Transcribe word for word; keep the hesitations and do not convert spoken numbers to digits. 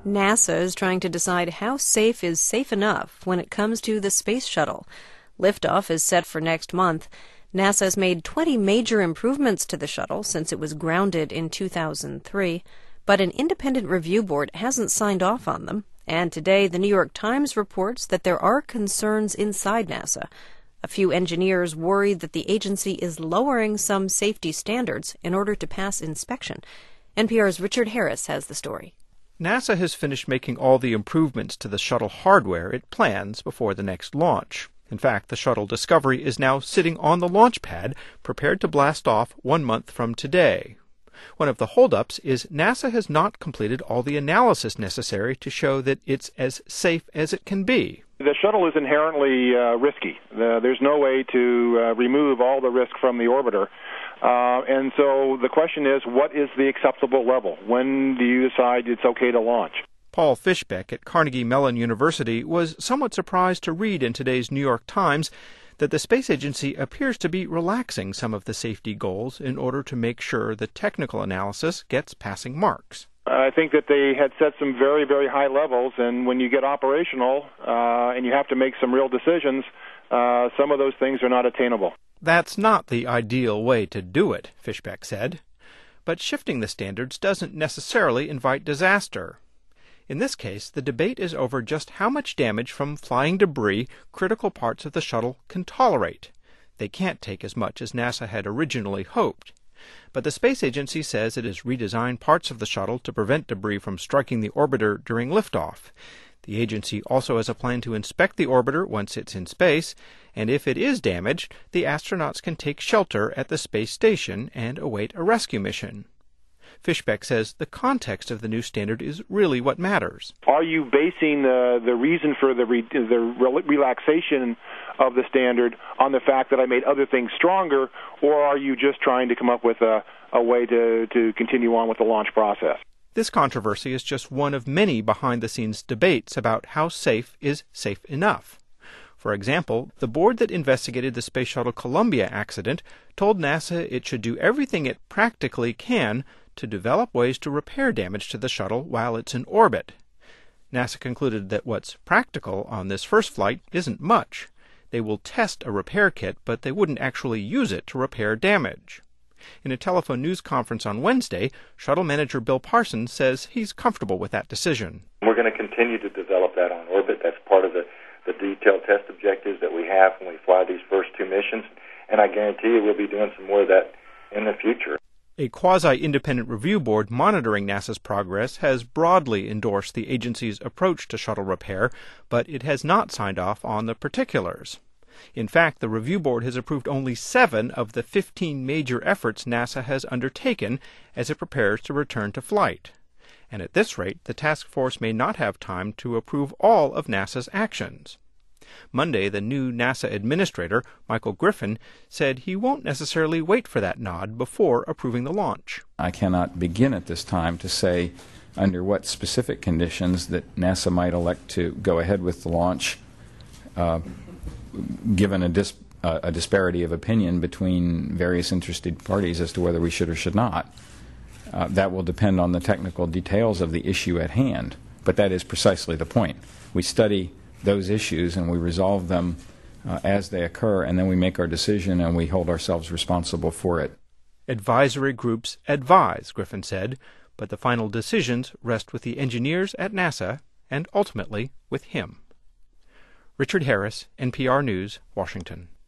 NASA is trying to decide how safe is safe enough when it comes to the space shuttle. Liftoff is set for next month. NASA has made twenty major improvements to the shuttle since it was grounded in two thousand three, but an independent review board hasn't signed off on them. And today, the New York Times reports that there are concerns inside NASA. A few engineers worry that the agency is lowering some safety standards in order to pass inspection. N P R's Richard Harris has the story. NASA has finished making all the improvements to the shuttle hardware it plans before the next launch. In fact, the shuttle Discovery is now sitting on the launch pad, prepared to blast off one month from today. One of the holdups is NASA has not completed all the analysis necessary to show that it's as safe as it can be. The shuttle is inherently uh, risky. The, there's no way to uh, remove all the risk from the orbiter. Uh, and so the question is, what is the acceptable level? When do you decide it's okay to launch? Paul Fischbeck at Carnegie Mellon University was somewhat surprised to read in today's New York Times that the space agency appears to be relaxing some of the safety goals in order to make sure the technical analysis gets passing marks. I think that they had set some very, very high levels, and when you get operational uh, and you have to make some real decisions, uh, some of those things are not attainable. That's not the ideal way to do it, Fischbeck said. But shifting the standards doesn't necessarily invite disaster. In this case, the debate is over just how much damage from flying debris critical parts of the shuttle can tolerate. They can't take as much as NASA had originally hoped. But the space agency says it has redesigned parts of the shuttle to prevent debris from striking the orbiter during liftoff. The agency also has a plan to inspect the orbiter once it's in space, and if it is damaged, the astronauts can take shelter at the space station and await a rescue mission. Fischbeck says the context of the new standard is really what matters. Are you basing the, the reason for the, re, the re- relaxation of the standard on the fact that I made other things stronger, or are you just trying to come up with a, a way to, to continue on with the launch process? This controversy is just one of many behind-the-scenes debates about how safe is safe enough. For example, the board that investigated the Space Shuttle Columbia accident told NASA it should do everything it practically can to develop ways to repair damage to the shuttle while it's in orbit. NASA concluded that what's practical on this first flight isn't much. They will test a repair kit, but they wouldn't actually use it to repair damage. In a telephone news conference on Wednesday, shuttle manager Bill Parsons says he's comfortable with that decision. We're going to continue to develop that on orbit. That's part of the, the detailed test objectives that we have when we fly these first two missions, and I guarantee you we'll be doing some more of that in the future. A quasi-independent review board monitoring NASA's progress has broadly endorsed the agency's approach to shuttle repair, but it has not signed off on the particulars. In fact, the review board has approved only seven of the fifteen major efforts NASA has undertaken as it prepares to return to flight. And at this rate, the task force may not have time to approve all of NASA's actions. Monday, the new NASA administrator, Michael Griffin, said he won't necessarily wait for that nod before approving the launch. I cannot begin at this time to say under what specific conditions that NASA might elect to go ahead with the launch, uh, given a, dis- uh, a disparity of opinion between various interested parties as to whether we should or should not. Uh, that will depend on the technical details of the issue at hand, but that is precisely the point. We study those issues and we resolve them uh, as they occur, and then we make our decision and we hold ourselves responsible for it. Advisory groups advise, Griffin said, but the final decisions rest with the engineers at NASA and ultimately with him. Richard Harris, N P R News, Washington.